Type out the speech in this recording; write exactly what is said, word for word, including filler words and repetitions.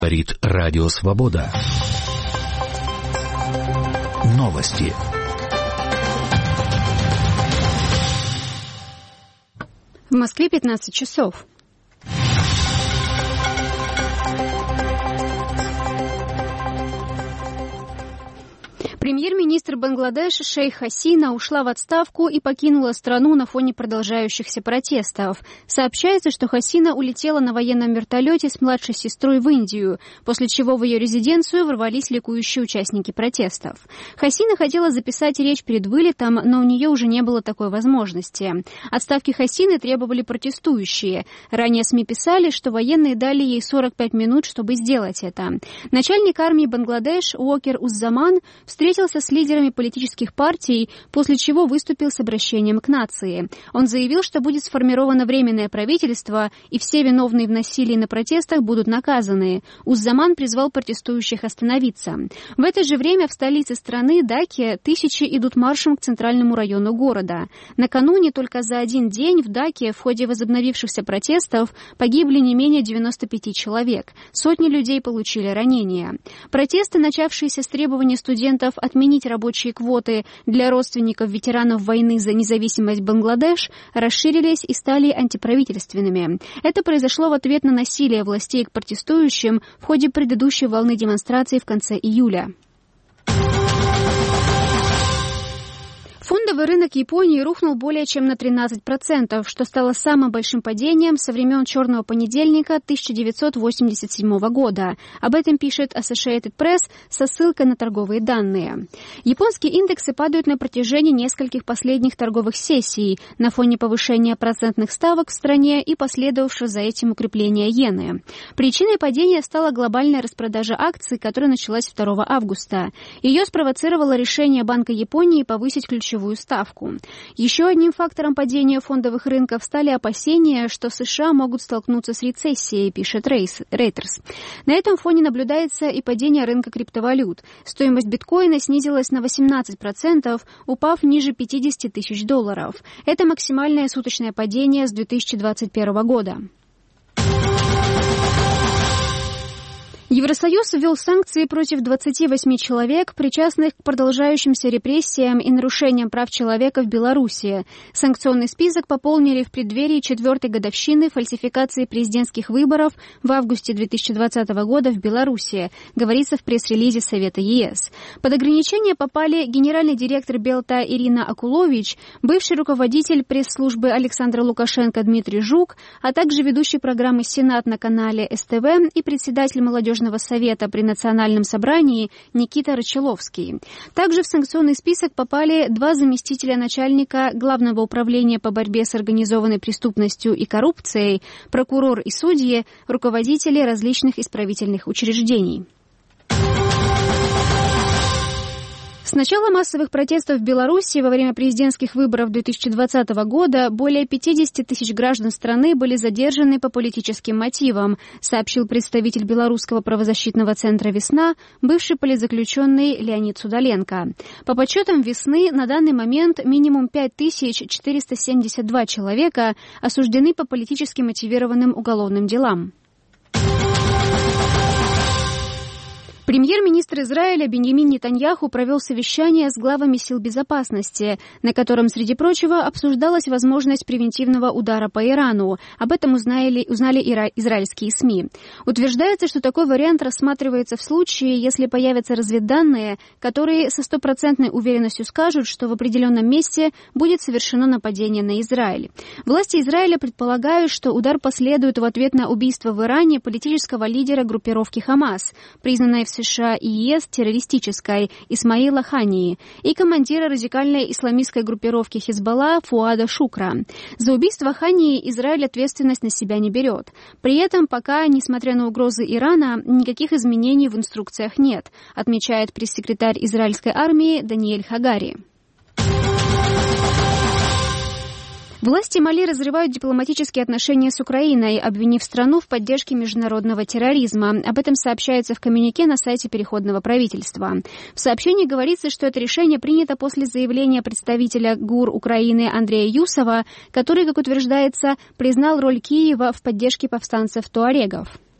Говорит Радио Свобода. Новости. В Москве пятнадцать часов. Премьер-министр Бангладеш шейх Хасина ушла в отставку и покинула страну на фоне продолжающихся протестов. Сообщается, что Хасина улетела на военном вертолете с младшей сестрой в Индию, после чего в ее резиденцию ворвались ликующие участники протестов. Хасина хотела записать речь перед вылетом, но у нее уже не было такой возможности. Отставки Хасины требовали протестующие. Ранее СМИ писали, что военные дали ей сорок пять минут, чтобы сделать это. Начальник армии Бангладеш Уокер Уззаман встретился встретился с лидерами политических партий, после чего выступил с обращением к нации. Он заявил, что будет сформировано временное правительство, и все виновные в насилии на протестах будут наказаны. Уззаман призвал протестующих остановиться. В это же время в столице страны, Даке, тысячи идут маршем к центральному району города. Накануне только за один день в Даке в ходе возобновившихся протестов погибли не менее девяноста пяти человек. Сотни людей получили ранения. Протесты, начавшиеся с требования студентов отменить рабочие квоты для родственников ветеранов войны за независимость Бангладеш, расширились и стали антиправительственными. Это произошло в ответ на насилие властей к протестующим в ходе предыдущей волны демонстраций в конце июля. Фондовый рынок Японии рухнул более чем на тринадцать процентов, что стало самым большим падением со времен «Черного понедельника» тысяча девятьсот восемьдесят седьмого года. Об этом пишет Associated Press со ссылкой на торговые данные. Японские индексы падают на протяжении нескольких последних торговых сессий на фоне повышения процентных ставок в стране и последовавшего за этим укрепления иены. Причиной падения стала глобальная распродажа акций, которая началась второго августа. Ее спровоцировало решение Банка Японии повысить ключевую ставку. Еще одним фактором падения фондовых рынков стали опасения, что США могут столкнуться с рецессией, пишет Reuters. На этом фоне наблюдается и падение рынка криптовалют. Стоимость биткоина снизилась на восемнадцать процентов, упав ниже пятидесяти тысяч долларов. Это максимальное суточное падение с две тысячи двадцать первого года. Евросоюз ввел санкции против двадцати восьми человек, причастных к продолжающимся репрессиям и нарушениям прав человека в Беларуси. Санкционный список пополнили в преддверии четвертой годовщины фальсификации президентских выборов в августе две тысячи двадцатого года в Беларуси, говорится в пресс-релизе Совета ЕС. Под ограничения попали генеральный директор Белта Ирина Акулович, бывший руководитель пресс-службы Александра Лукашенко Дмитрий Жук, а также ведущий программы «Сенат» на канале СТВ и председатель молодежного совета при Национальном собрании Никита Рачеловский. Также в санкционный список попали два заместителя начальника Главного управления по борьбе с организованной преступностью и коррупцией, прокурор и судьи, руководители различных исправительных учреждений. С начала массовых протестов в Беларуси во время президентских выборов две тысячи двадцатого года более пятидесяти тысяч граждан страны были задержаны по политическим мотивам, сообщил представитель Белорусского правозащитного центра «Весна», бывший политзаключенный Леонид Судоленко. По подсчетам «Весны» на данный момент минимум пять тысяч четыреста семьдесят два человека осуждены по политически мотивированным уголовным делам. Премьер-министр Израиля Биньямин Нетаньяху провел совещание с главами сил безопасности, на котором, среди прочего, обсуждалась возможность превентивного удара по Ирану. Об этом узнали, узнали ира- израильские СМИ. Утверждается, что такой вариант рассматривается в случае, если появятся разведданные, которые со стопроцентной уверенностью скажут, что в определенном месте будет совершено нападение на Израиль. Власти Израиля предполагают, что удар последует в ответ на убийство в Иране политического лидера группировки «Хамас», признанной в США и ЕС террористической, Исмаила Хании, и командира радикальной исламистской группировки Хизбалла Фуада Шукра. За убийство Хании Израиль ответственность на себя не берет. При этом пока, несмотря на угрозы Ирана, никаких изменений в инструкциях нет, отмечает пресс-секретарь израильской армии Даниэль Хагари. Власти Мали разрывают дипломатические отношения с Украиной, обвинив страну в поддержке международного терроризма. Об этом сообщается в коммюнике на сайте Переходного правительства. В сообщении говорится, что это решение принято после заявления представителя ГУР Украины Андрея Юсова, который, как утверждается, признал роль Киева в поддержке повстанцев туарегов.